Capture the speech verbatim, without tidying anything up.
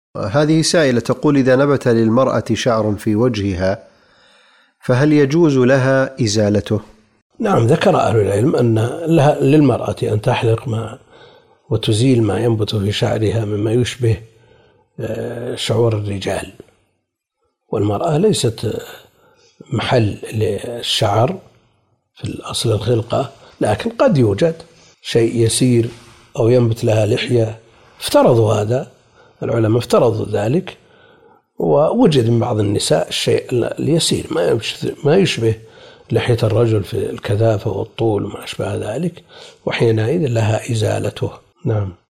هذه سائلة تقول: إذا نبت للمرأة شعر في وجهها فهل يجوز لها إزالته؟ نعم، ذكر أهل العلم أن لها للمرأة أن تحلق ما وتزيل ما ينبت في شعرها مما يشبه شعور الرجال، والمرأة ليست محل للشعر في الأصل الخلقة، لكن قد يوجد شيء يسير أو ينبت لها لحية، افترضوا هذا العلماء، افترضوا ذلك، ووجد من بعض النساء الشيء اليسير ما يشبه لحية الرجل في الكثافة والطول وما أشبه ذلك، وحينئذ لها إزالته. نعم.